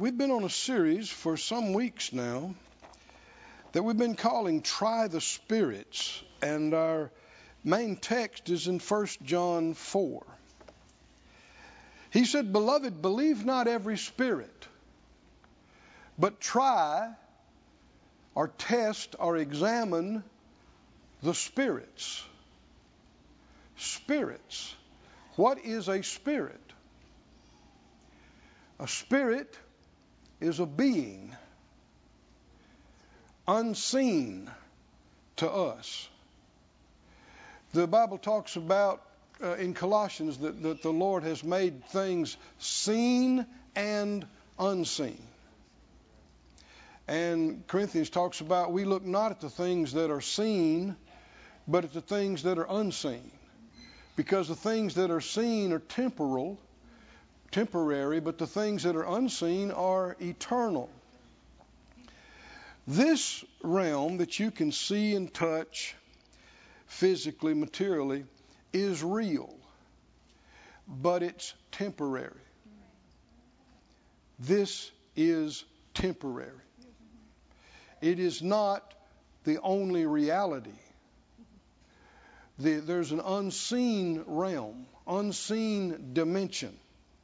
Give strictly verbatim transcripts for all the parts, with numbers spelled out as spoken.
we've been on a series for some weeks now that we've been calling Try the Spirits, and our main text is in First John four. He said, "Beloved, believe not every spirit, but try or test or examine the spirits." Spirits. What is a spirit? A spirit is a being unseen to us. The Bible talks about uh, in Colossians that, that the Lord has made things seen and unseen. And Corinthians talks about we look not at the things that are seen, but at the things that are unseen. Because the things that are seen are temporal, temporary, but the things that are unseen are eternal. This realm that you can see and touch physically, materially, is real, but it's temporary. This is temporary. It is not the only reality. The, there's an unseen realm, unseen dimension.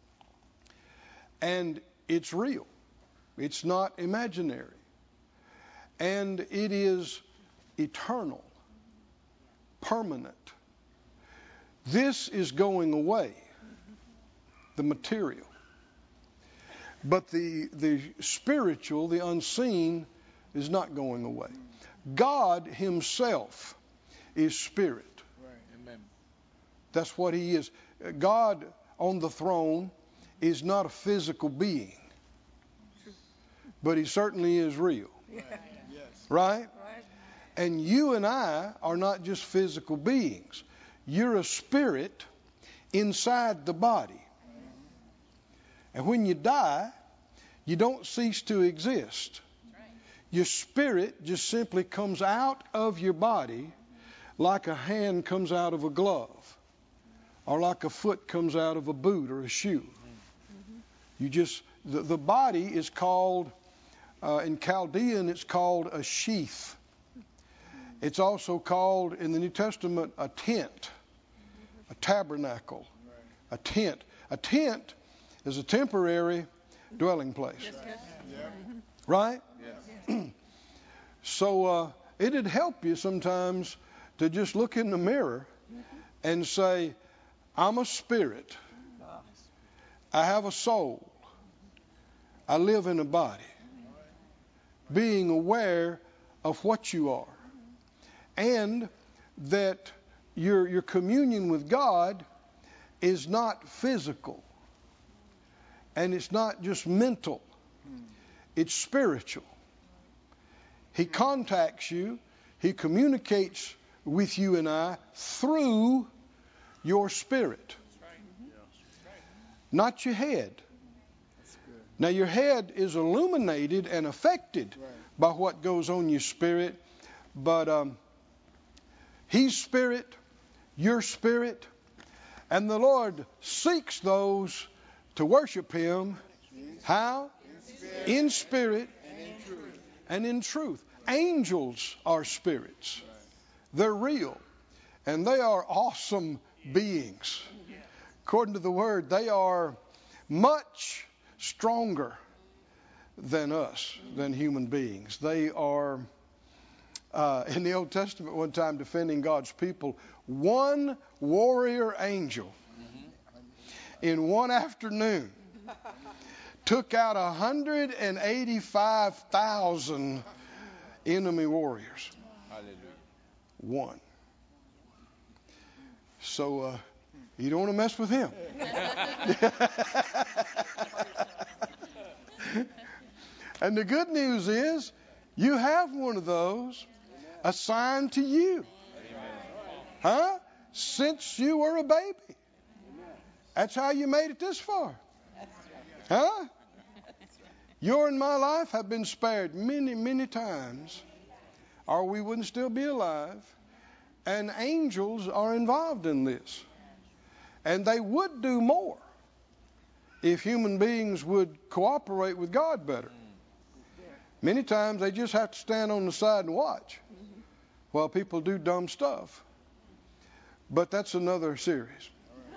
And it's real. It's not imaginary. And it is eternal, permanent. This is going away, the material. But the, the spiritual, the unseen, is not going away. God himself is spirit. Amen. That's what he is. God on the throne is not a physical being, but he certainly is real. Yes. Right? And you and I are not just physical beings. You're a spirit inside the body. And when you die, you don't cease to exist. Your spirit just simply comes out of your body like a hand comes out of a glove, or like a foot comes out of a boot or a shoe. You just, the, the body is called, uh, in Chaldean, it's called a sheath. It's also called, in the New Testament, a tent, a tabernacle, a tent. A tent is a temporary dwelling place. Right? Yes. So uh, it'd help you sometimes to just look in the mirror and say, I'm a spirit. I have a soul. I live in a body. Being aware of what you are. And that your, your communion with God is not physical. And it's not just mental. It's spiritual. He contacts you. He communicates with you and I through your spirit. Not your head. Now your head is illuminated and affected by what goes on in your spirit. But um, he's spirit, your spirit. And the Lord seeks those to worship him. How? In spirit and in truth. Angels are spirits. They're real. And they are awesome beings. According to the word, they are much stronger than us, than human beings. They are, uh, in the Old Testament one time defending God's people, one warrior angel in one afternoon took out one hundred eighty-five thousand enemy warriors. Hallelujah. One. So uh, you don't want to mess with him. And the good news is you have one of those assigned to you. Huh? Since you were a baby. That's how you made it this far. Huh? Your and my life have been spared many, many times, or we wouldn't still be alive. And angels are involved in this. And they would do more if human beings would cooperate with God better. Many times they just have to stand on the side and watch while people do dumb stuff. But that's another series.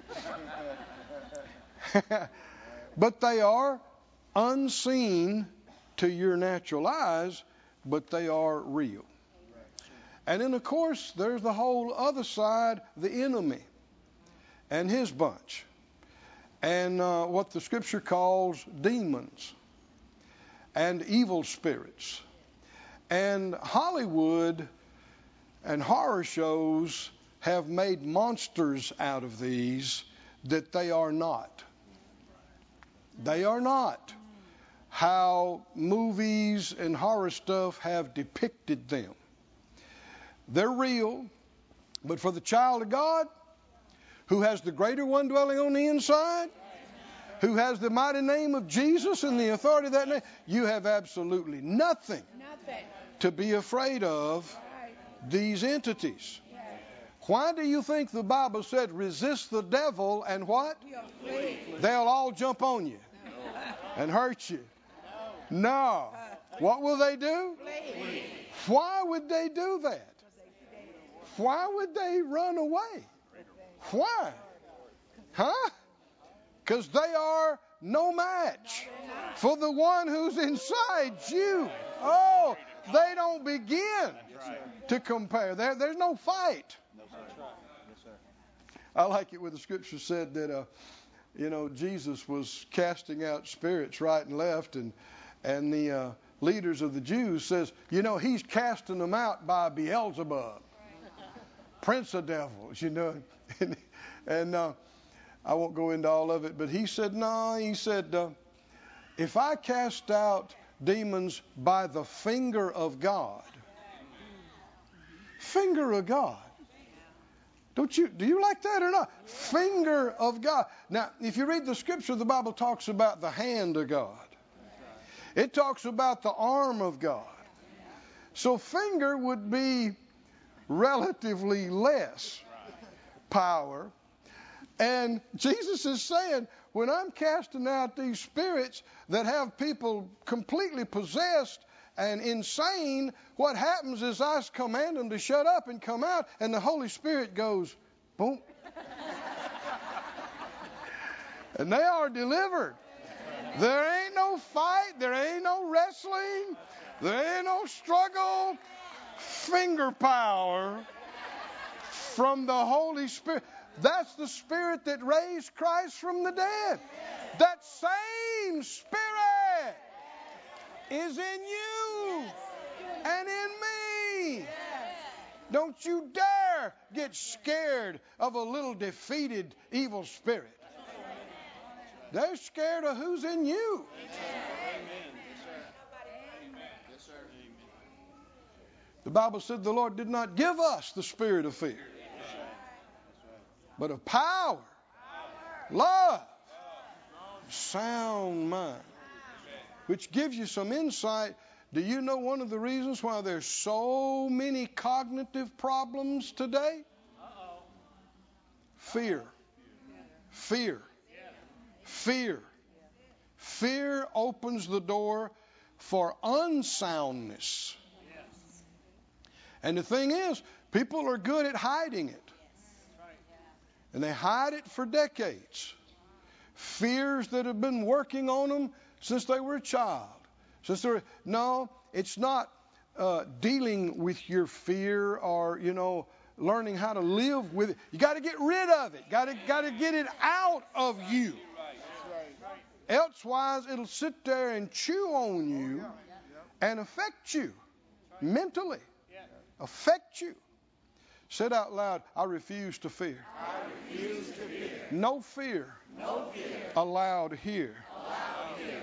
But they are unseen to your natural eyes, but they are real. And then, of course, there's the whole other side, the enemy and his bunch. And uh, what the Scripture calls demons and evil spirits. And Hollywood and horror shows have made monsters out of these that they are not. They are not how movies and horror stuff have depicted them. They're real, but for the child of God, who has the greater one dwelling on the inside, who has the mighty name of Jesus and the authority of that name, you have absolutely nothing, nothing. to be afraid of these entities. Why do you think the Bible said resist the devil and what? They'll all jump on you and hurt you. No. What will they do? Why would they do that? Why would they run away? Why? Huh? Because they are no match for the one who's inside you. Oh, they don't begin to compare. There, there's no fight. I like it when the Scripture said that, uh, you know, Jesus was casting out spirits right and left, and and the uh, leaders of the Jews says, you know, he's casting them out by Beelzebub, prince of devils, you know. and and uh, I won't go into all of it, but he said, no, he said, uh, if I cast out demons by the finger of God, finger of God. Don't you, do you like that or not? Finger of God. Now, if you read the Scripture, the Bible talks about the hand of God. It talks about the arm of God. So finger would be relatively less power. And Jesus is saying, when I'm casting out these spirits that have people completely possessed and insane, what happens is I command them to shut up and come out, and the Holy Spirit goes, boom. And they are delivered. There ain't no fight. There ain't no wrestling. There ain't no struggle. Finger power from the Holy Spirit. That's the Spirit that raised Christ from the dead. That same Spirit is in you and in me. Don't you dare get scared of a little defeated evil spirit. They're scared of who's in you. The Bible said the Lord did not give us the spirit of fear, but of power, love, sound mind, which gives you some insight. Do you know one of the reasons why there's so many cognitive problems today? Fear. Fear. Fear. Fear opens the door for unsoundness. And the thing is, people are good at hiding it. And they hide it for decades. Fears that have been working on them since they were a child. Since they were, no, it's not uh, dealing with your fear or, you know, learning how to live with it. You got to get rid of it. Got to got to get it out of you. Elsewise, it'll sit there and chew on you and affect you mentally. Affect you. Said out loud, I refuse to fear. I refuse to fear. No fear. No fear. Allowed here. Allowed here.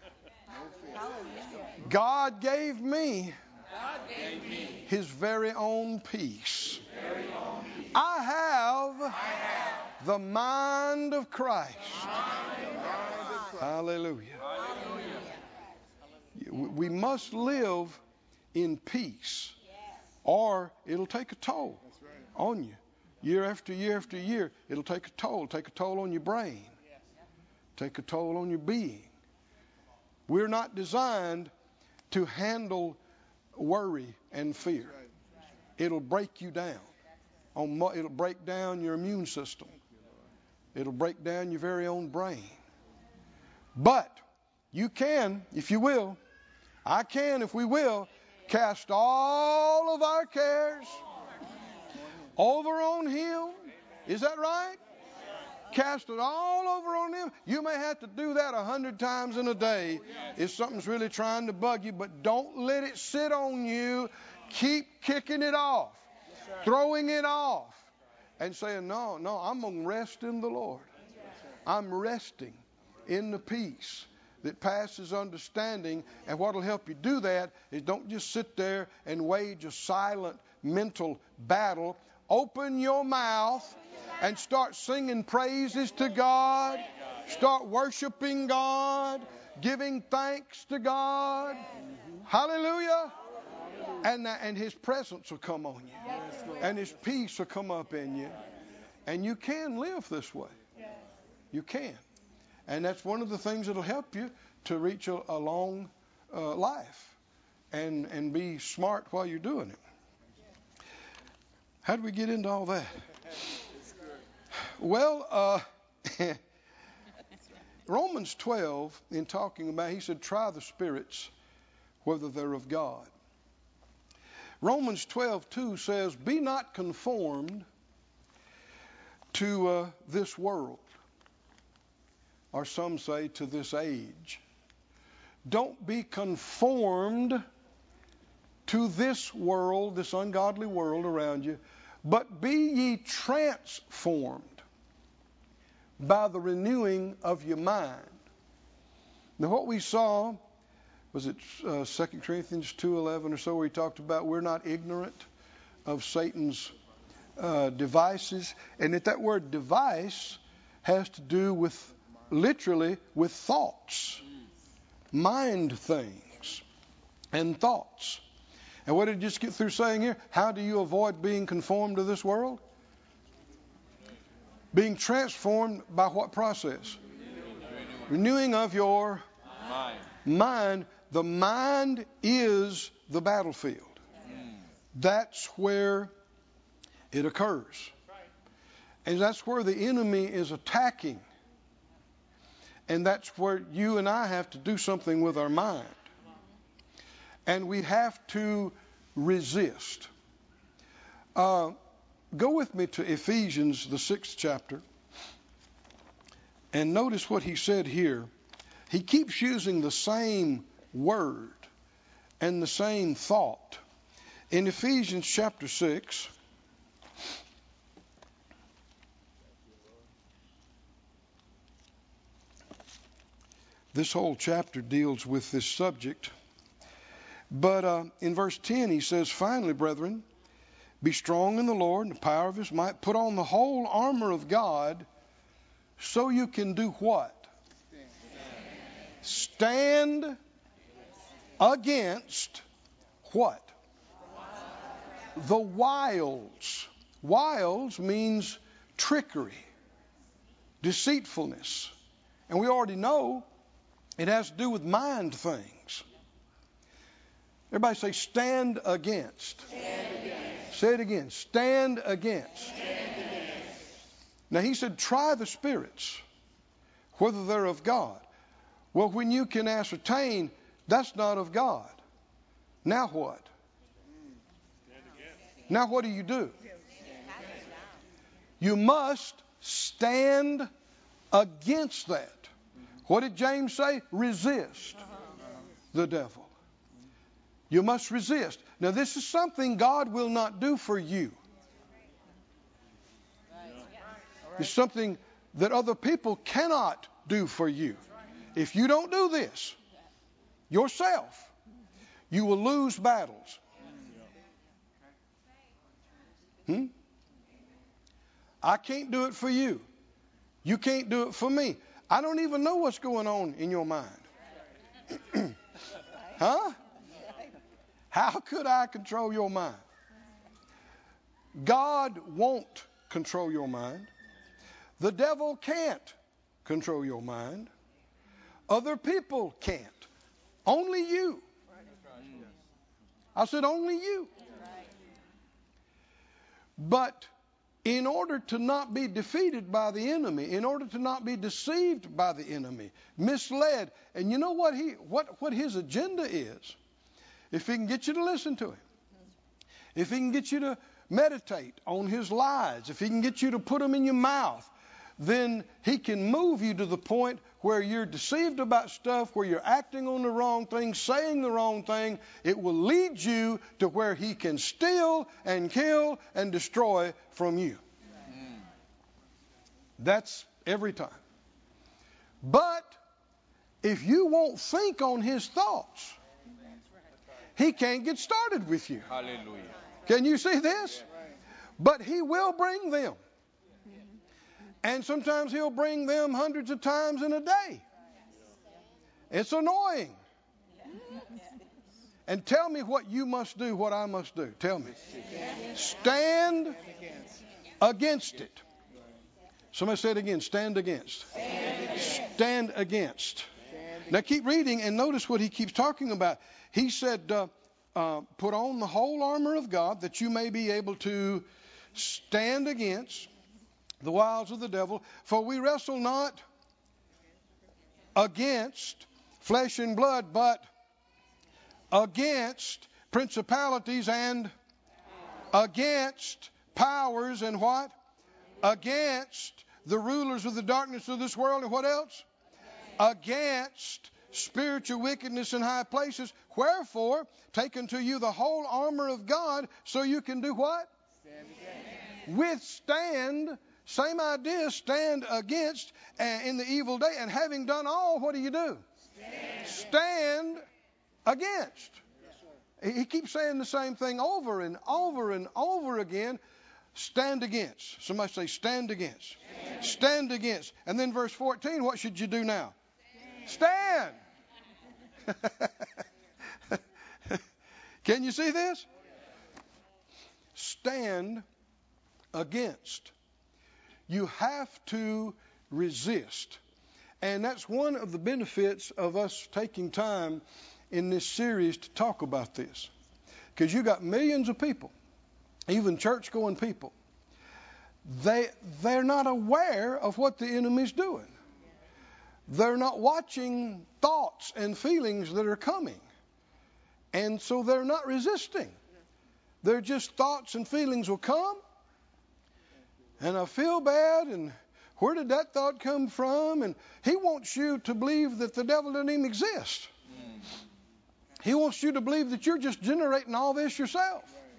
God gave me, God gave me His very own peace. very own peace. I have, I have the mind of Christ. the mind of Christ. Hallelujah. Hallelujah. We must live in peace, or it'll take a toll on you. Year after year after year, it'll take a toll. Take a toll on your brain. take a toll on your being. We're not designed to handle worry and fear. It'll break you down. It'll break down your immune system. It'll break down your very own brain. But you can, if you will, I can, if we will, cast all of our cares over on Him. Is that right? Cast it all over on Him. You may have to do that a hundred times in a day if something's really trying to bug you, but don't let it sit on you. Keep kicking it off, throwing it off, and saying, no, no, I'm going to rest in the Lord. I'm resting in the peace that passes understanding. And what will help you do that is don't just sit there and wage a silent mental battle. Open your mouth and start singing praises to God. Start worshiping God, giving thanks to God. Hallelujah. And, and His presence will come on you. And His peace will come up in you. And you can live this way. You can. And that's one of the things that will help you to reach a, a long uh, life and, and be smart while you're doing it. How did we get into all that? Well, uh, Romans twelve, in talking about, he said, try the spirits, whether they're of God. Romans twelve two says, be not conformed to uh, this world, or some say to this age. Don't be conformed to this world, this ungodly world around you, but be ye transformed by the renewing of your mind. Now what we saw, was it uh, Second Corinthians two eleven or so, where he talked about we're not ignorant of Satan's uh, devices, and that that word device has to do with, literally, with thoughts, mind things, and thoughts. And what did he just get through saying here? How do you avoid being conformed to this world? Being transformed by what process? Renewing of your mind. mind. The mind is the battlefield. That's where it occurs. And that's where the enemy is attacking. And that's where you and I have to do something with our mind. And we have to resist. Uh, go with me to Ephesians, the sixth chapter. And notice what he said here. He keeps using the same word and the same thought. In Ephesians chapter six, this whole chapter deals with this subject. But uh, in verse ten, he says, finally, brethren, be strong in the Lord and the power of His might. Put on the whole armor of God so you can do what? Stand against what? The wiles. Wiles means trickery, deceitfulness. And we already know it has to do with mind things. Everybody say, stand against. Stand against. Say it again. Stand against. Stand against. Now he said, try the spirits, whether they're of God. Well, when you can ascertain that's not of God, now what? Now what do you do? You must stand against that. What did James say? Resist the devil. You must resist. Now this is something God will not do for you. It's something that other people cannot do for you. If you don't do this yourself, you will lose battles. Hmm? I can't do it for you. You can't do it for me. I don't even know what's going on in your mind. Huh? How could I control your mind? God won't control your mind. The devil can't control your mind. Other people can't. Only you. I said only you. But in order to not be defeated by the enemy, in order to not be deceived by the enemy, misled, and you know what he what, what his agenda is? If he can get you to listen to him, if he can get you to meditate on his lies, if he can get you to put them in your mouth, then he can move you to the point where you're deceived about stuff, where you're acting on the wrong thing, saying the wrong thing. It will lead you to where he can steal and kill and destroy from you. Mm. That's every time. But if you won't think on his thoughts, he can't get started with you. Hallelujah. Can you see this? But he will bring them. And sometimes he'll bring them hundreds of times in a day. It's annoying. And tell me what you must do, what I must do. Tell me. Stand against it. Somebody say it again. Stand against. Stand against. Now keep reading and notice what he keeps talking about. He said, uh, uh, put on the whole armor of God that you may be able to stand against the wiles of the devil. For we wrestle not against flesh and blood, but against principalities and against powers and what? Against the rulers of the darkness of this world and what else? Against spiritual wickedness in high places. Wherefore, take unto you the whole armor of God so you can do what? Stand against. Withstand. Same idea, stand against uh, in the evil day. And having done all, what do you do? Stand, stand against. Yes, he keeps saying the same thing over and over and over again. Stand against. Somebody say stand against. Stand, stand against. And then verse fourteen, what should you do now? Stand. Stand. Can you see this? Stand against. You have to resist. And that's one of the benefits of us taking time in this series to talk about this. Because you got millions of people, even church-going people. They, they're not aware of what the enemy's doing. They're not watching thoughts and feelings that are coming. And so they're not resisting. They're just thoughts and feelings will come. And I feel bad, and where did that thought come from? And he wants you to believe that the devil doesn't even exist. Mm. He wants you to believe that you're just generating all this yourself.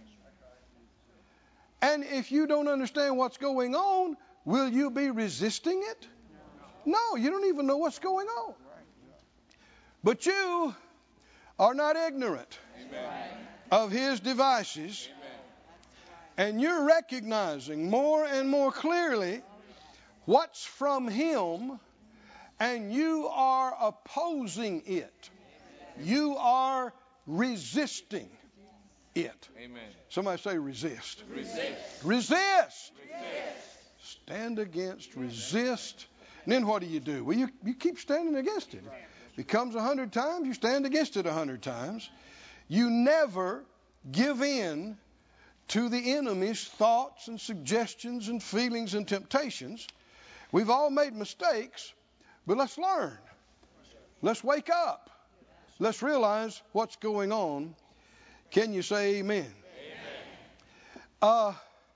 And if you don't understand what's going on, will you be resisting it? No, you don't even know what's going on. But you are not ignorant Amen. Of his devices. And you're recognizing more and more clearly what's from him, and you are opposing it. You are resisting it. Amen. Somebody say resist. Resist. Resist. Resist. Stand against, resist. And then what do you do? Well, you, you keep standing against it. If it comes a hundred times, you stand against it a hundred times. You never give in to the enemy's thoughts and suggestions and feelings and temptations. We've all made mistakes, but let's learn. Let's wake up. Let's realize what's going on. Can you say amen? Amen. Uh,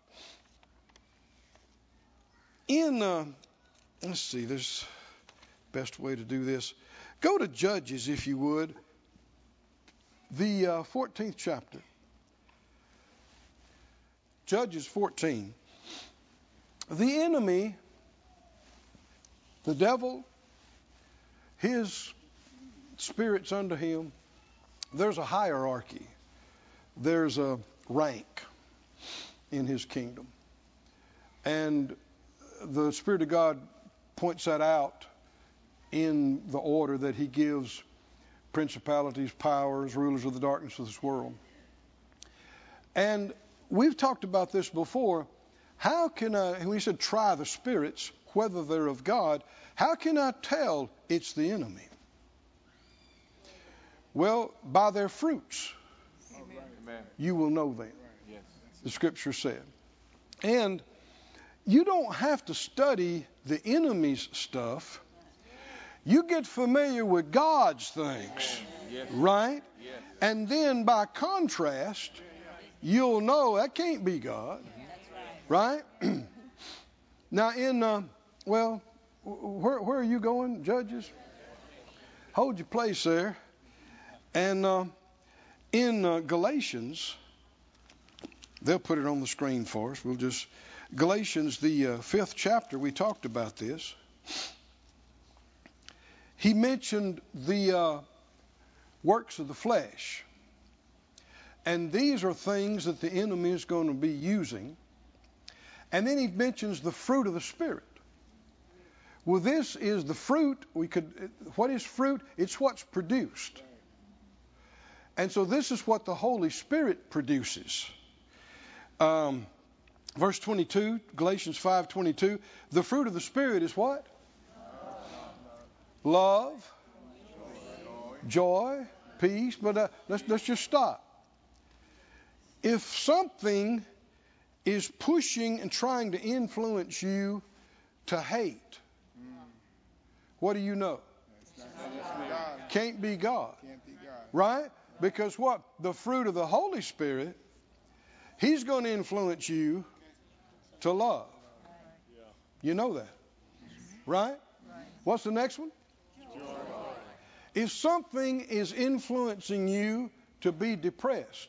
in, uh, let's see, there's best way to do this. Go to Judges, if you would, the uh, fourteenth chapter. Judges fourteen. The enemy, the devil, his spirits under him, there's a hierarchy. There's a rank in his kingdom. And the Spirit of God points that out in the order that he gives principalities, powers, rulers of the darkness of this world. And we've talked about this before. How can I, we said try the spirits, whether they're of God. How can I tell it's the enemy? Well, by their fruits, Amen. you will know them, Yes. the scripture said. And you don't have to study the enemy's stuff. You get familiar with God's things, Yes. right? Yes. And then by contrast, you'll know that can't be God, right? Now in, uh, well, where, where are you going, Judges? Hold your place there. And uh, in uh, Galatians, they'll put it on the screen for us. We'll just, Galatians, the uh, fifth chapter, we talked about this. He mentioned the uh, works of the flesh. And these are things that the enemy is going to be using. And then he mentions the fruit of the Spirit. Well, this is the fruit. We could. What is fruit? It's what's produced. And so this is what the Holy Spirit produces. Um, verse twenty-two, Galatians five twenty-two. The fruit of the Spirit is what? Love, joy, peace. But uh, let's let's just stop. If something is pushing and trying to influence you to hate, what do you know? Can't be God. Right? Because what? The fruit of the Holy Spirit, He's going to influence you to love. You know that. Right? What's the next one? If something is influencing you to be depressed,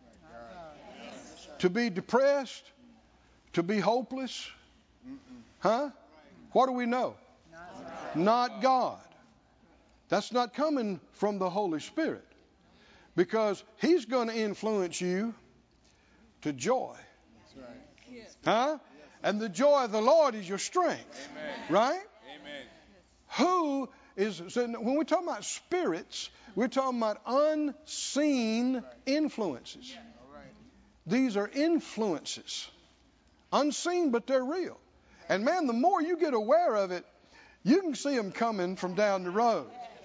to be depressed, to be hopeless, huh? What do we know? Not God. That's not coming from the Holy Spirit. Because He's going to influence you to joy. Huh? And the joy of the Lord is your strength. Amen. Right? Amen. Who is, so when we're talking about spirits, we're talking about unseen influences. These are influences. Unseen, but they're real. And man, the more you get aware of it, you can see them coming from down the road.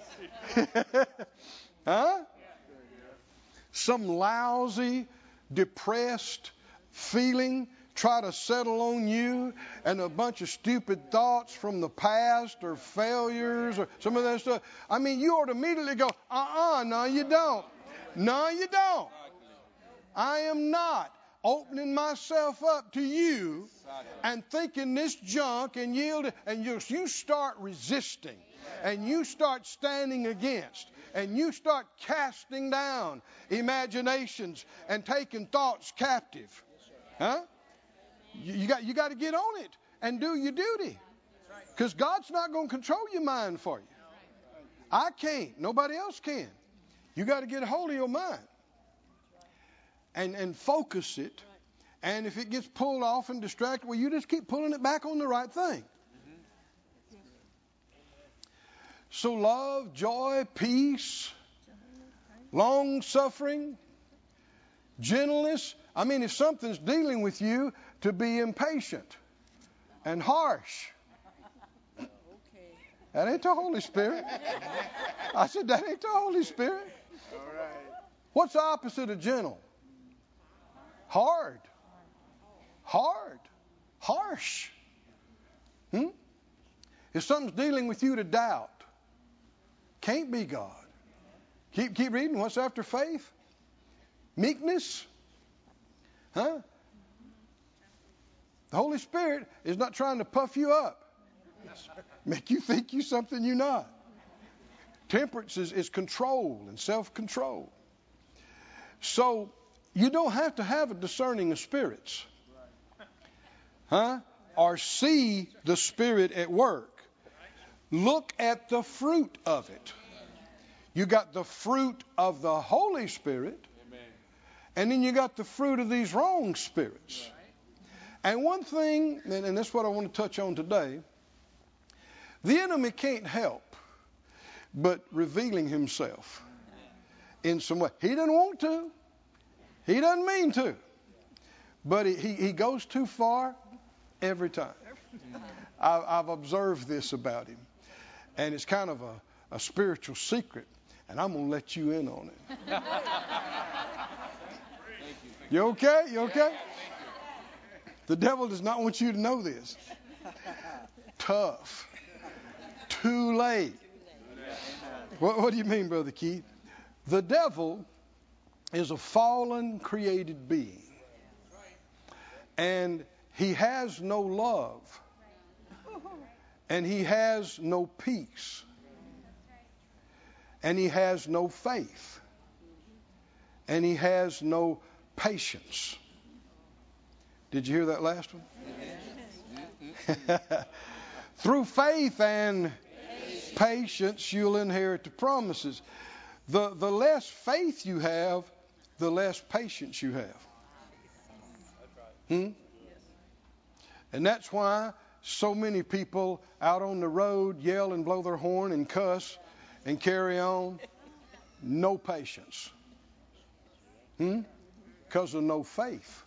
Huh? Some lousy, depressed feeling try to settle on you, and a bunch of stupid thoughts from the past or failures or some of that stuff. I mean, you ought to immediately go, uh-uh, no, you don't. No, you don't. I am not opening myself up to you and thinking this junk and yielding. And you, you start resisting, and you start standing against, and you start casting down imaginations and taking thoughts captive. Huh? You, you got you got to get on it and do your duty. Because God's not going to control your mind for you. I can't. Nobody else can. You got to get a hold of your mind and, and focus it. And if it gets pulled off and distracted, well, you just keep pulling it back on the right thing. So love, joy, peace, long suffering, gentleness. I mean, if something's dealing with you, to be impatient and harsh. That ain't the Holy Spirit. I said, that ain't the Holy Spirit. All right. What's the opposite of gentle? Hard. Hard. Harsh. Hmm? If something's dealing with you to doubt, can't be God. Keep keep reading. What's after faith? Meekness. Huh? The Holy Spirit is not trying to puff you up. Make you think you something you're not. Temperance is, is control and self-control. So you don't have to have a discerning of spirits. Huh? Or see the Spirit at work. Look at the fruit of it. You got the fruit of the Holy Spirit. Amen. And then you got the fruit of these wrong spirits. And one thing, and, and that's what I want to touch on today. The enemy can't help but revealing himself in some way. He doesn't want to. He doesn't mean to. But he, he, he goes too far every time. I, I've observed this about him. And it's kind of a, a spiritual secret. And I'm going to let you in on it. You okay? You okay? The devil does not want you to know this. Tough. Too late. What, what do you mean, Brother Keith? The devil is a fallen created being. And he has no love. And he has no peace. And he has no faith. And he has no patience. Did you hear that last one? Through faith and patience, you'll inherit the promises. The, the less faith you have, the less patience you have. Hmm? And that's why so many people out on the road yell and blow their horn and cuss and carry on. No patience. Hmm? Because of no faith.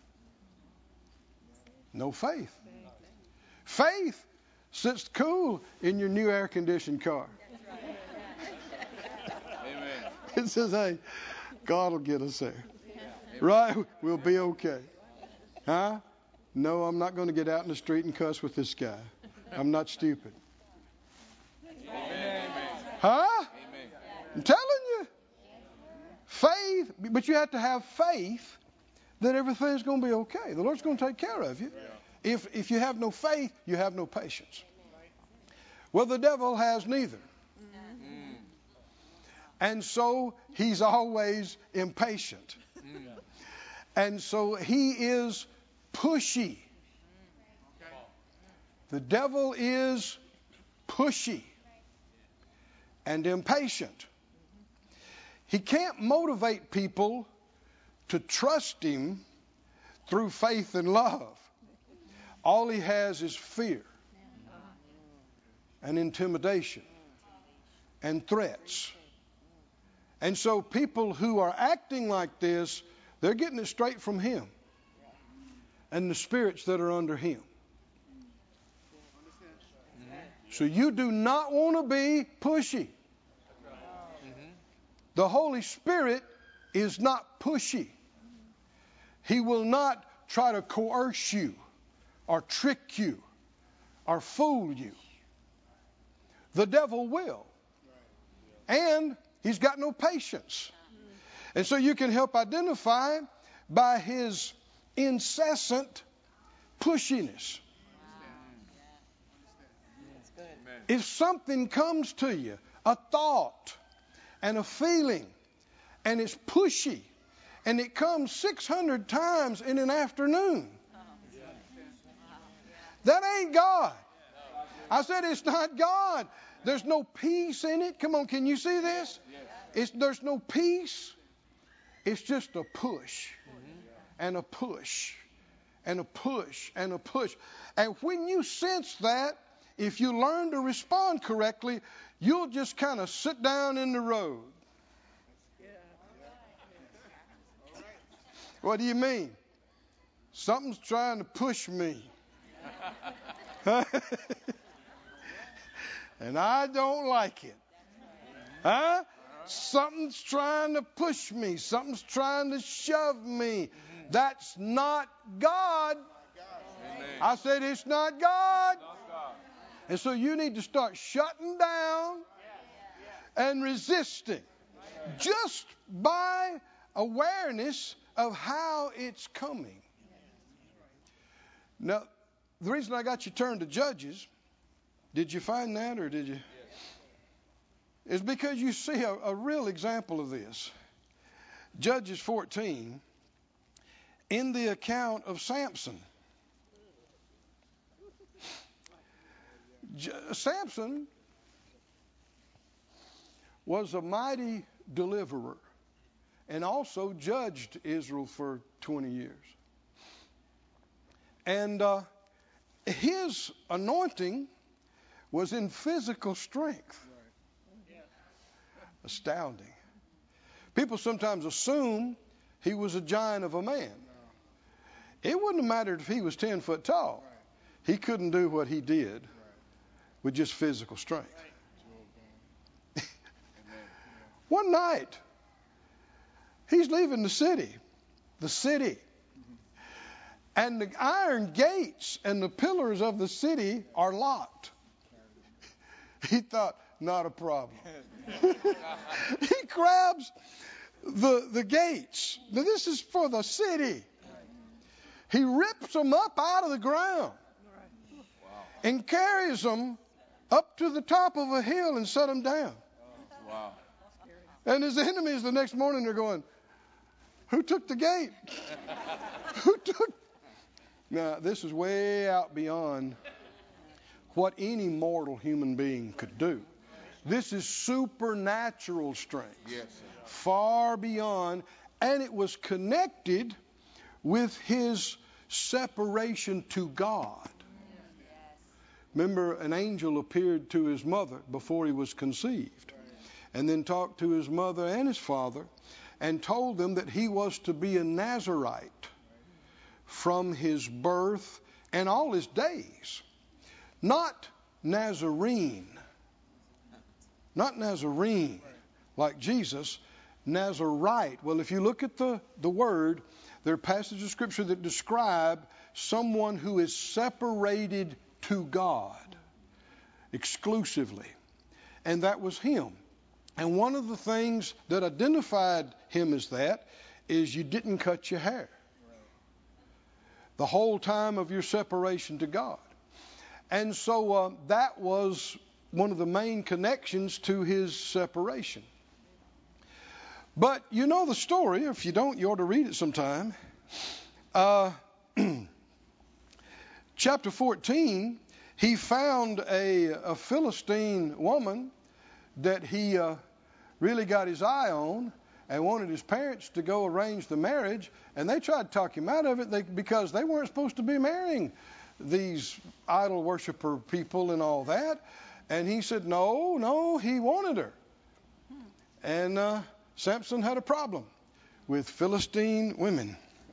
No faith. Faith sits cool in your new air-conditioned car. Amen. It says, hey, God will get us there. Right? We'll be okay. Huh? No, I'm not going to get out in the street and cuss with this guy. I'm not stupid. Amen. Huh? Amen. I'm telling you. Faith, but you have to have faith that everything's going to be okay. The Lord's going to take care of you. If if you have no faith, you have no patience. Well, the devil has neither. Mm. And so he's always impatient. Mm. And so he is pushy. The devil is pushy and impatient. He can't motivate people to trust him through faith and love. All he has is fear and intimidation and threats. And so people who are acting like this, they're getting it straight from him and the spirits that are under him. So you do not want to be pushy. The Holy Spirit is not pushy. He will not try to coerce you or trick you or fool you. The devil will. And he's got no patience. And so you can help identify by his incessant pushiness. If something comes to you, a thought and a feeling, and it's pushy, and it comes six hundred times in an afternoon, that ain't God. I said it's not God. There's no peace in it. Come on, can you see this? It's, there's no peace. It's just a push and a push and a push and a push. And when you sense that, if you learn to respond correctly, you'll just kind of sit down in the road. What do you mean? Something's trying to push me. And I don't like it. Huh? Something's trying to push me. Something's trying to shove me. That's not God. I said it's not God. And so you need to start shutting down and resisting just by awareness of how it's coming. Now, the reason I got you turned to Judges, did you find that or did you? Is because you see a, a real example of this. Judges fourteen, in the account of Samson. J- Samson was a mighty deliverer and also judged Israel for twenty years. And uh, his anointing was in physical strength. Astounding. People sometimes assume he was a giant of a man. It wouldn't have mattered if he was ten foot tall. He couldn't do what he did with just physical strength. One night, he's leaving the city, the city. And the iron gates and the pillars of the city are locked. He thought, not a problem. He grabs the, the gates. Now, this is for the city. He rips them up out of the ground and carries them up to the top of a hill and set them down. Wow. And his enemies the next morning, they're going, who took the gate? Who took? Now, this is way out beyond what any mortal human being could do. This is supernatural strength. Yes. Far beyond. And it was connected with his separation to God. Remember, an angel appeared to his mother before he was conceived, and then talked to his mother and his father and told them that he was to be a Nazarite from his birth and all his days. Not Nazarene. Not Nazarene like Jesus. Nazarite. Well, if you look at the, the word, there are passages of Scripture that describe someone who is separated to God exclusively. And that was him. And one of the things that identified him as that is you didn't cut your hair the whole time of your separation to God. And so uh, that was one of the main connections to his separation. But you know the story. If you don't, you ought to read it sometime. Uh, chapter fourteen, he found a, a Philistine woman that he uh, really got his eye on and wanted his parents to go arrange the marriage. And they tried to talk him out of it they, because they weren't supposed to be marrying these idol worshiper people and all that. And he said, no, no, he wanted her. And uh, Samson had a problem with Philistine women.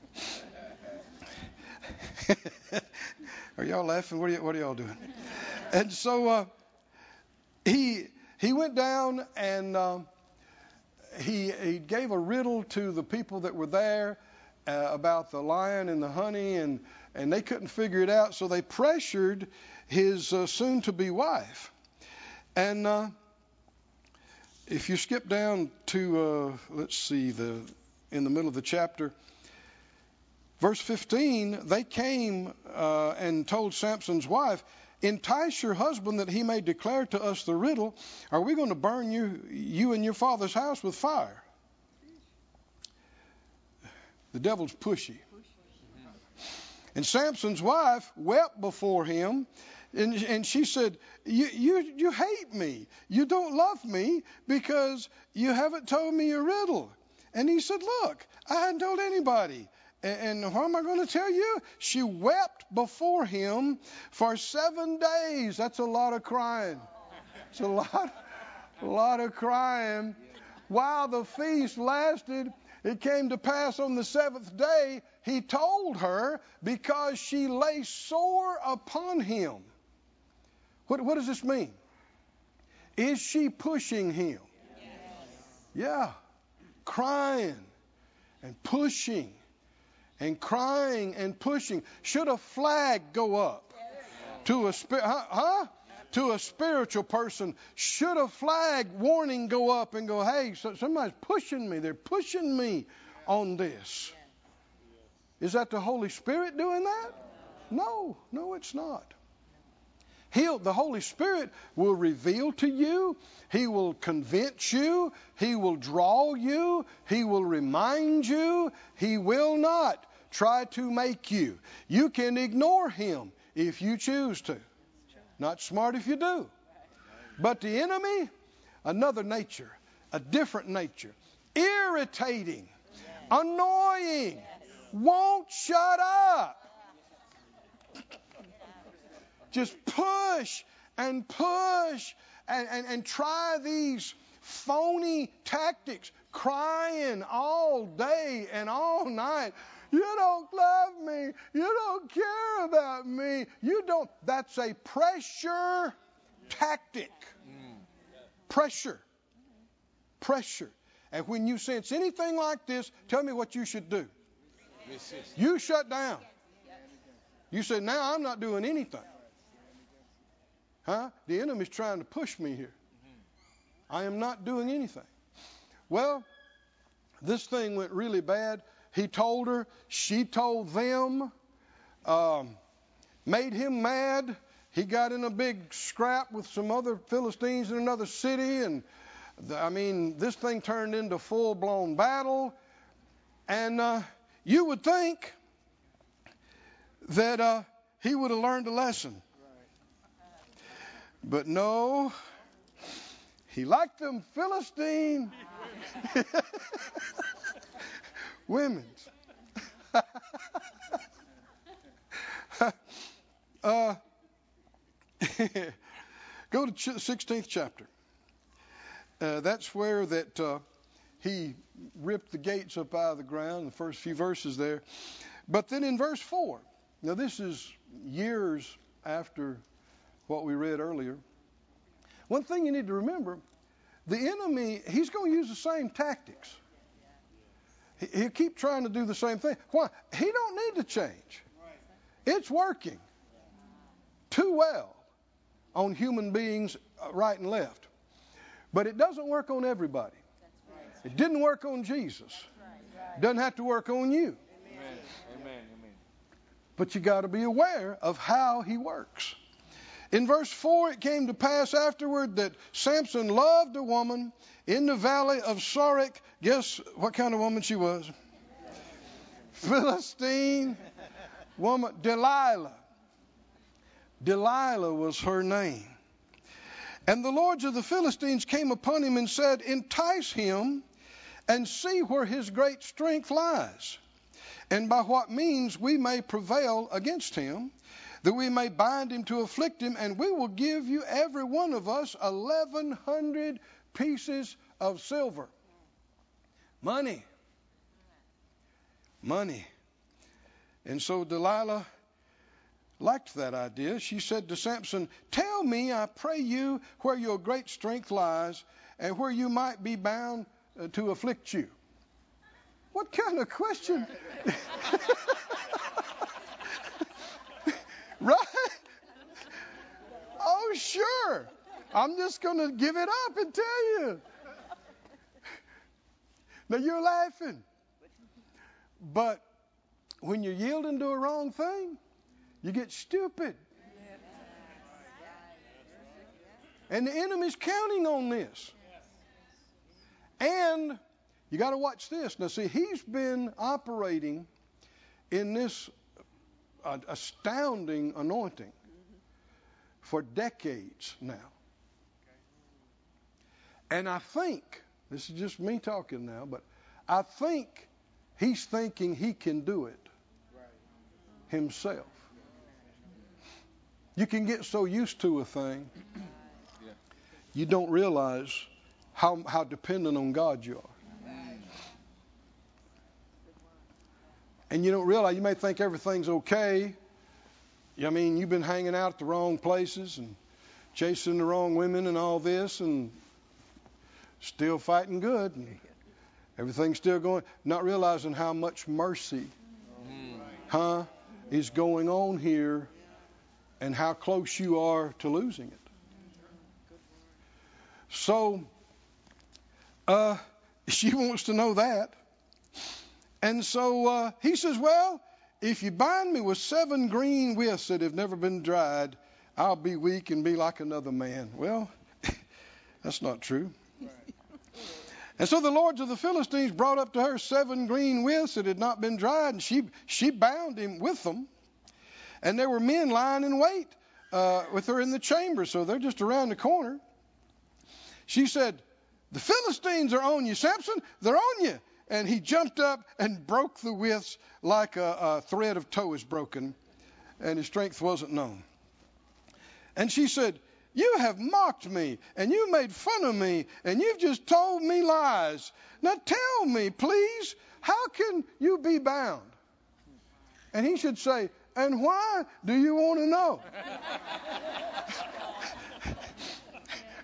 Are y'all laughing? What are, y- what are y'all doing? And so uh, he he went down and uh, he he gave a riddle to the people that were there uh, about the lion and the honey, and and they couldn't figure it out. So they pressured his uh, soon-to-be wife. And uh, if you skip down to uh, let's see the in the middle of the chapter. Verse fifteen, they came uh, and told Samson's wife, entice your husband that he may declare to us the riddle. Are we going to burn you, you and your father's house with fire? The devil's pushy. And Samson's wife wept before him. And, and she said, you, you, you hate me. You don't love me because you haven't told me your riddle. And he said, look, I hadn't told anybody. And what am I going to tell you? She wept before him for seven days. That's a lot of crying. It's a lot, a lot of crying. While the feast lasted, it came to pass on the seventh day, he told her because she lay sore upon him. What, what does this mean? Is she pushing him? Yeah. Crying and pushing. And crying and pushing. Should a flag go up to a huh, huh? to a spiritual person? Should a flag warning go up and go, hey, so somebody's pushing me. They're pushing me on this. Is that the Holy Spirit doing that? No, no, it's not. He'll, the Holy Spirit will reveal to you. He will convince you. He will draw you. He will remind you. He will not try to make you. You can ignore him if you choose to. Not smart if you do. But the enemy, another nature, a different nature, irritating, annoying, won't shut up. Just push and push and, and, and try these phony tactics, crying all day and all night. You don't love me. You don't care about me. You don't. That's a pressure tactic. Pressure. Pressure. And when you sense anything like this, tell me what you should do. You shut down. You say, now I'm not doing anything. Huh? The enemy's trying to push me here. I am not doing anything. Well, this thing went really bad. He told her. She told them. Um, made him mad. He got in a big scrap with some other Philistines in another city. And, the, I mean, this thing turned into full-blown battle. And uh, you would think that uh, he would have learned a lesson. But no, he liked them Philistine women. uh, go to the sixteenth chapter. Uh, that's where that uh, he ripped the gates up out of the ground, the first few verses there. But then in verse four, now this is years after what we read earlier. One thing you need to remember, the enemy, he's going to use the same tactics. He, he'll keep trying to do the same thing. Why? He don't need to change. It's working too well on human beings right and left. But it doesn't work on everybody. It didn't work on Jesus. It doesn't have to work on you. Amen. Amen. But you got to be aware of how he works. In verse four, it came to pass afterward that Samson loved a woman in the valley of Sorek. Guess what kind of woman she was? Philistine woman, Delilah. Delilah was her name. And the lords of the Philistines came upon him and said, entice him and see where his great strength lies, and by what means we may prevail against him, that we may bind him to afflict him, and we will give you every one of us eleven hundred pieces of silver. Money. Money. And so Delilah liked that idea. She said to Samson, tell me, I pray you, where your great strength lies, and where you might be bound uh, to afflict you. What kind of question? Right? Oh, sure. I'm just going to give it up and tell you. Now, you're laughing. But when you're yielding to a wrong thing, you get stupid. And the enemy's counting on this. And you got to watch this. Now, see, he's been operating in this uh, astounding anointing for decades now. And I think, this is just me talking now, but I think he's thinking he can do it himself. You can get so used to a thing, you don't realize how, how dependent on God you are. And you don't realize, you may think everything's okay. I mean, you've been hanging out at the wrong places and chasing the wrong women and all this, and still fighting good. And everything's still going, not realizing how much mercy, huh, is going on here and how close you are to losing it. So, uh, she wants to know that. And so uh, he says, well, if you bind me with seven green withs that have never been dried, I'll be weak and be like another man. Well, that's not true. And so the lords of the Philistines brought up to her seven green withs that had not been dried, and she she bound him with them. And there were men lying in wait uh, with her in the chamber, so they're just around the corner. She said, the Philistines are on you, Samson. They're on you. And he jumped up and broke the withs like a, a thread of tow is broken, and his strength wasn't known. And she said, you have mocked me, and you made fun of me, and you've just told me lies. Now tell me, please, how can you be bound? And he should say, and why do you want to know?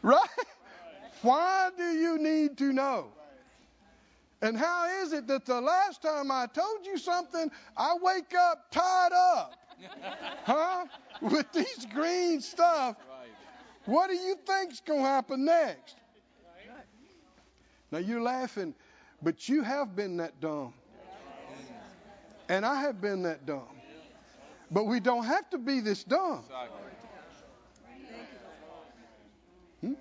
Right? Why do you need to know? And how is it that the last time I told you something, I wake up tied up? Huh? With these green stuff. What do you think's going to happen next? Now you're laughing, but you have been that dumb. And I have been that dumb. But we don't have to be this dumb. Hmm?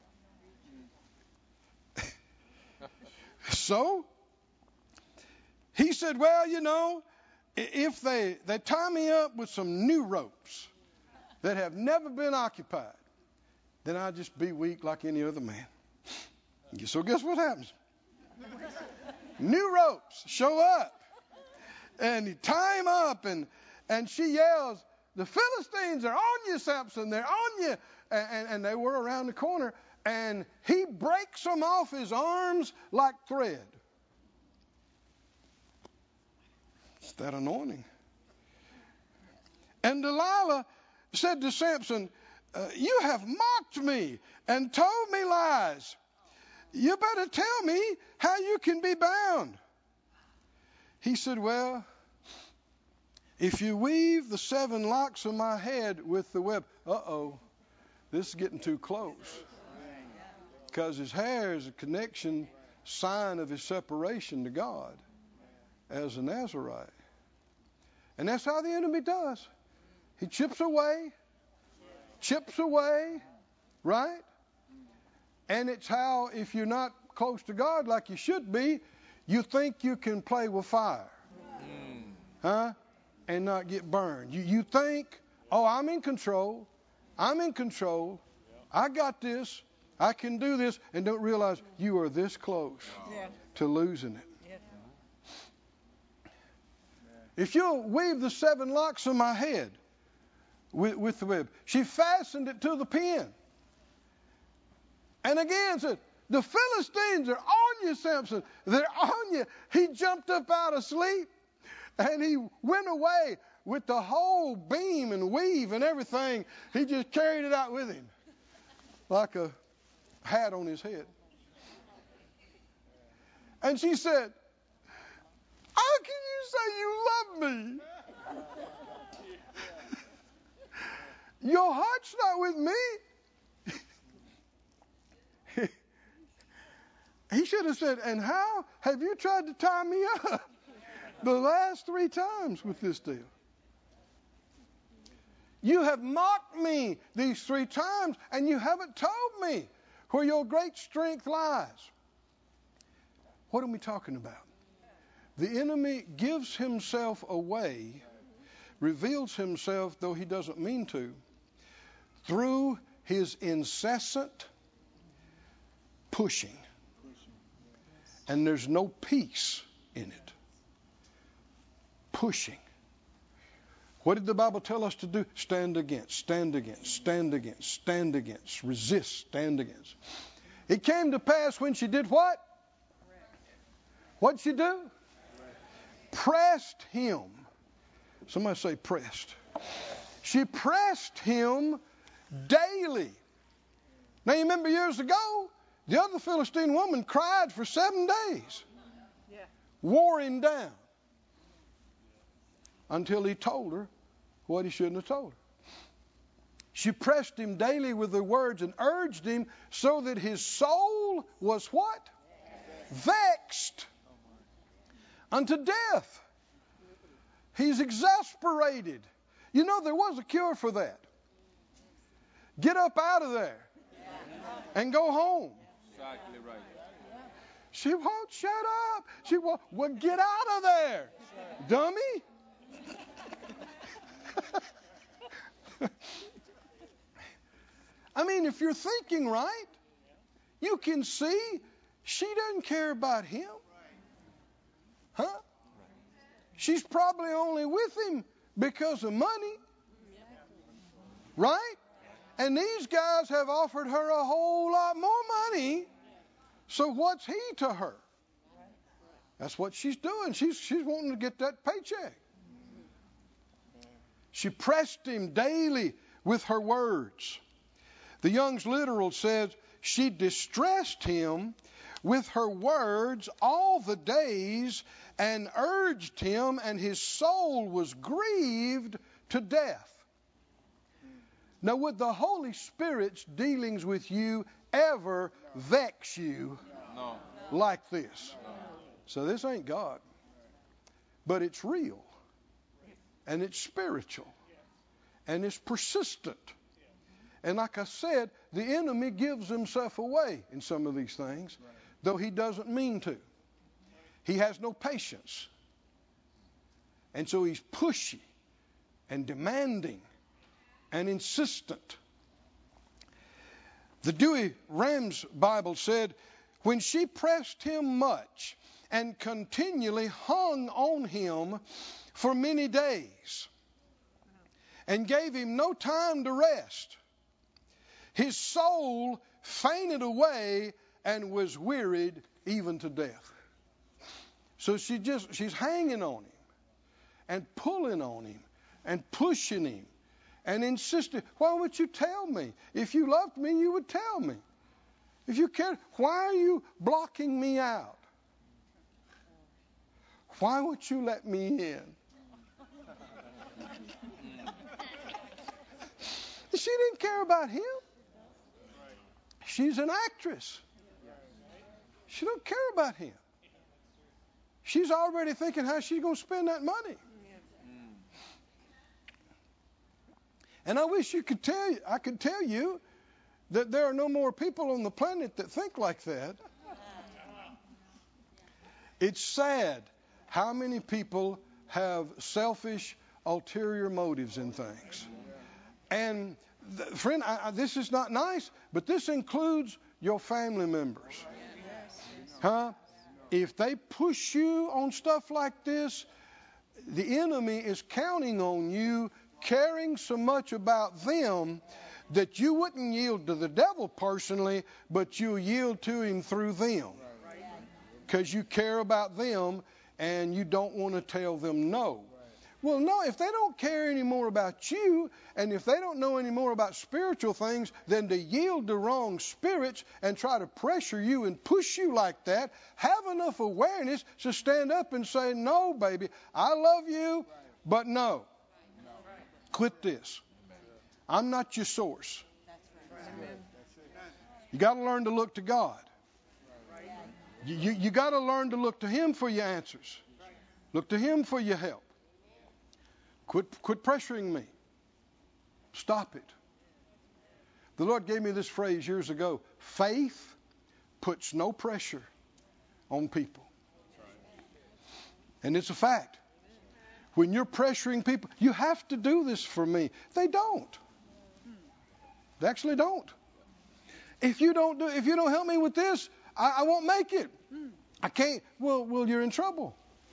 So, he said, well, you know, if they, they tie me up with some new ropes that have never been occupied, then I'll just be weak like any other man. So guess what happens? New ropes show up. And you tie him up, and, and she yells, the Philistines are on you, Samson. They're on you. And, and, and they were around the corner. And he breaks them off his arms like thread. It's that anointing. And Delilah said to Samson, uh, you have mocked me and told me lies. You better tell me how you can be bound. He said, well, if you weave the seven locks of my head with the web. Uh-oh, this is getting too close. Because his hair is a connection, sign of his separation to God as a Nazarite. And that's how the enemy does. He chips away, chips away, right? And it's how, if you're not close to God like you should be, you think you can play with fire, mm. huh? And not get burned. You, you think, oh, I'm in control. I'm in control. I got this. I can do this. And don't realize you are this close yeah. to losing it. Yeah. If you'll weave the seven locks of my head with, with the web. She fastened it to the pin. And again said, the Philistines are on you, Samson. They're on you. He jumped up out of sleep and he went away with the whole beam and weave and everything. He just carried it out with him like a hat on his head. And she said, how can you say you love me? Your heart's not with me. He should have said, and how have you tried to tie me up the last three times with this deal? You have mocked me these three times, and you haven't told me where your great strength lies. What are we talking about? The enemy gives himself away, reveals himself, though he doesn't mean to, through his incessant pushing. And there's no peace in it. Pushing. What did the Bible tell us to do? Stand against, stand against, stand against, stand against, resist, stand against. It came to pass when she did what? What'd she do? Pressed him. Somebody say pressed. She pressed him daily. Now you remember years ago, the other Philistine woman cried for seven days. Yeah. Wore him down. Until he told her what he shouldn't have told her. She pressed him daily with her words and urged him so that his soul was what? Vexed unto death. He's exasperated. You know, there was a cure for that. Get up out of there and go home. Exactly right. She won't shut up. She won't. Well, get out of there, dummy. I mean, if you're thinking right, you can see she doesn't care about him. Huh? She's probably only with him because of money. Right? And these guys have offered her a whole lot more money. So what's he to her? That's what she's doing. She's, she's wanting to get that paycheck. She pressed him daily with her words. The Young's Literal says, she distressed him with her words all the days and urged him, and his soul was grieved to death. Now, would the Holy Spirit's dealings with you ever vex you No. like this? So this ain't God. But it's real. And it's spiritual. And it's persistent. And like I said, the enemy gives himself away in some of these things, though he doesn't mean to. He has no patience. And so he's pushy and demanding and insistent. The Douay-Rheims Bible said, when she pressed him much and continually hung on him for many days and gave him no time to rest, his soul fainted away and was wearied even to death. So she just she's hanging on him and pulling on him and pushing him and insisting, why would you tell me? If you loved me, you would tell me. If you cared, why are you blocking me out? Why won't you let me in? She didn't care about him. She's an actress. She don't care about him. She's already thinking how she's going to spend that money. And I wish you could tell you, I could tell you that there are no more people on the planet that think like that. It's sad how many people have selfish, ulterior motives in things. And th- friend, I, I, this is not nice, but this includes your family members. Huh? If they push you on stuff like this, the enemy is counting on you caring so much about them that you wouldn't yield to the devil personally, but you'll yield to him through them. Because you care about them and you don't want to tell them no. Well, no, if they don't care any more about you, and if they don't know any more about spiritual things than to yield to wrong spirits and try to pressure you and push you like that, have enough awareness to stand up and say, no, baby, I love you, but no. Quit this. I'm not your source. You got to learn to look to God. You, you, you got to learn to look to Him for your answers. Look to Him for your help. Quit, quit pressuring me. Stop it. The Lord gave me this phrase years ago. Faith puts no pressure on people. And it's a fact. When you're pressuring people, you have to do this for me. They don't. They actually don't. If you don't do, if you don't help me with this, I, I won't make it. I can't. Well, well, you're in trouble.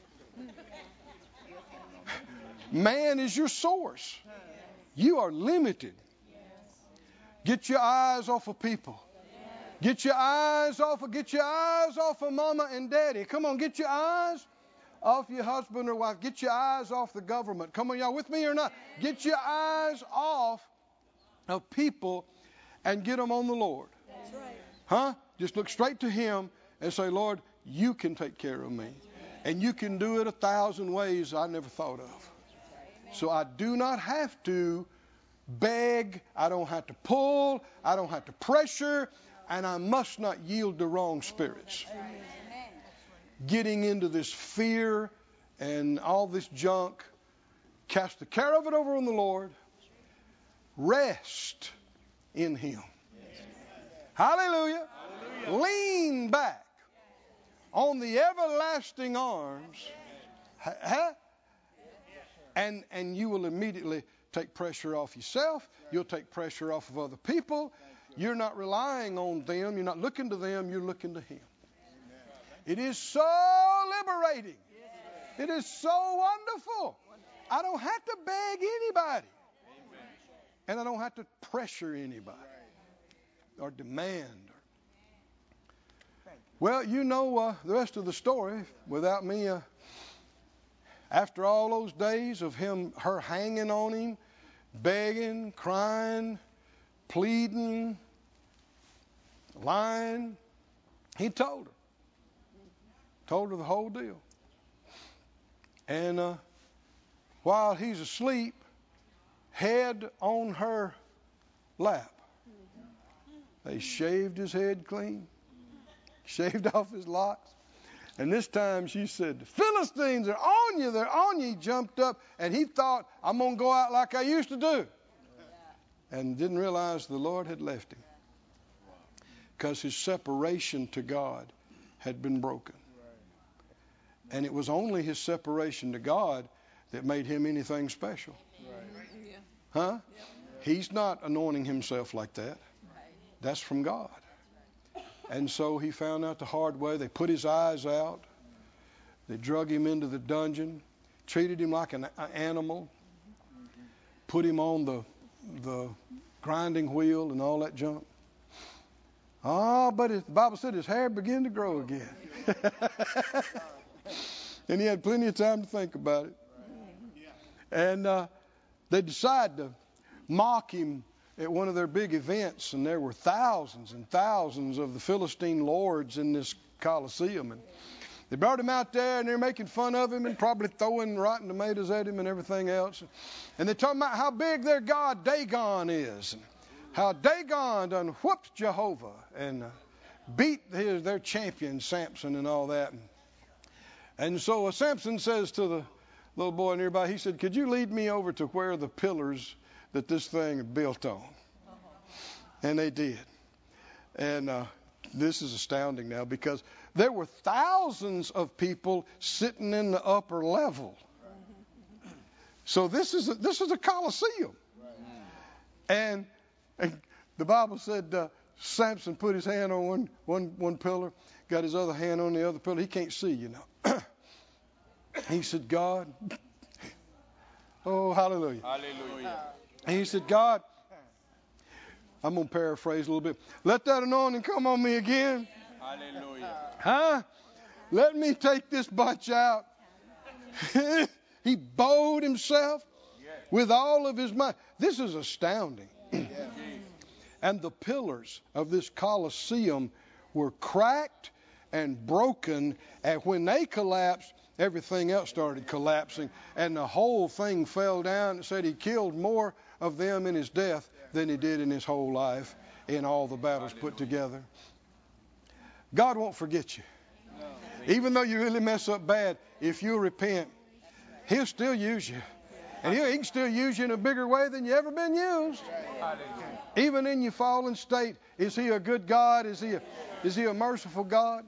Man is your source. You are limited. Get your eyes off of people. Get your eyes off of, get your eyes off of mama and daddy. Come on, get your eyes off your husband or wife. Get your eyes off the government. Come on, y'all with me or not? Get your eyes off of people and get them on the Lord. That's right. Huh? Just look straight to Him and say, Lord, you can take care of me. And you can do it a thousand ways I never thought of. So I do not have to beg. I don't have to pull. I don't have to pressure. And I must not yield to wrong spirits. Getting into this fear and all this junk. Cast the care of it over on the Lord. Rest in Him. Hallelujah. Hallelujah. Lean back on the everlasting arms. Huh? And, and you will immediately take pressure off yourself. You'll take pressure off of other people. You're not relying on them. You're not looking to them. You're looking to Him. It is so liberating. It is so wonderful. I don't have to beg anybody. And I don't have to pressure anybody or demand. Well, you know uh, the rest of the story without me. Uh, after all those days of him, her hanging on him, begging, crying, pleading, lying. He told her. Told her the whole deal. And uh, while he's asleep, head on her lap, they shaved his head clean, shaved off his locks. And this time she said, the Philistines are on you, they're on you. He jumped up and he thought, I'm going to go out like I used to do. And didn't realize the Lord had left him because his separation to God had been broken. And it was only his separation to God that made him anything special. Huh? He's not anointing himself like that. That's from God. And so he found out the hard way. They put his eyes out. They drug him into the dungeon, treated him like an animal, put him on the the grinding wheel and all that junk. Ah, oh, but it, the Bible said his hair began to grow again. And he had plenty of time to think about it. And uh, they decided to mock him at one of their big events, and there were thousands and thousands of the Philistine lords in this Colosseum. And they brought him out there, and they're making fun of him and probably throwing rotten tomatoes at him and everything else. And they're talking about how big their god Dagon is, and how Dagon done whooped Jehovah and uh, beat his, their champion Samson and all that. And, and so uh, Samson says to the little boy nearby, he said, could you lead me over to where the pillars that this thing is built on? And they did. And uh, this is astounding now because there were thousands of people sitting in the upper level. So this is a, this is a Colosseum. And, and the Bible said uh, Samson put his hand on one, one, one pillar, got his other hand on the other pillar. He can't see, you know. He said, God, oh, hallelujah. Hallelujah. And he said, God, I'm going to paraphrase a little bit. Let that anointing come on me again. Hallelujah. Huh? Let me take this bunch out. He bowed himself with all of his might. This is astounding. And the pillars of this Colosseum were cracked and broken. And when they collapsed, everything else started collapsing. And the whole thing fell down. It said he killed more of them in his death than he did in his whole life in all the battles put together. God won't forget you. Even though you really mess up bad, if you repent, he'll still use you. And he can still use you in a bigger way than you ever been used. Even in your fallen state, is he a good God? Is he a, is he a merciful God?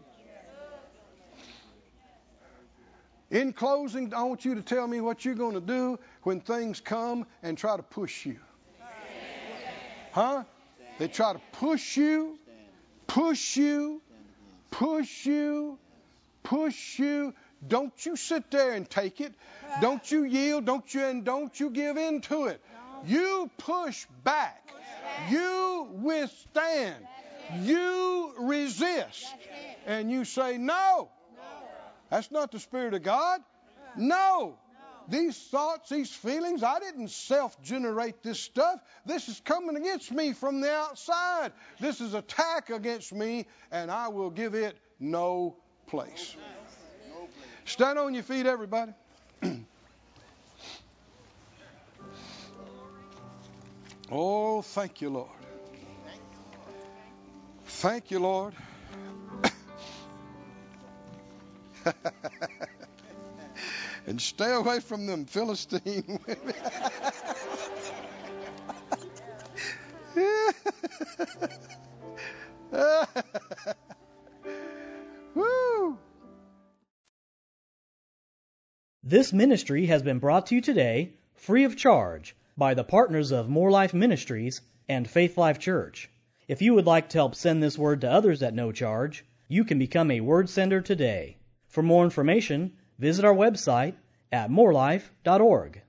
In closing, I want you to tell me what you're going to do when things come and try to push you. Huh? They try to push you, push you, push you, push you. Don't you sit there and take it. Don't you yield. Don't you and don't you give in to it. You push back. You withstand. You resist. And you say, no. That's not the Spirit of God. No. These thoughts, these feelings, I didn't self-generate this stuff. This is coming against me from the outside. This is attack against me, and I will give it no place. Stand on your feet, everybody. Oh, thank you, Lord. Thank you, Lord. And stay away from them Philistine women. Woo! This ministry has been brought to you today, free of charge, by the partners of More Life Ministries and Faith Life Church. If you would like to help send this word to others at no charge, you can become a word sender today. For more information, visit our website at more life dot org.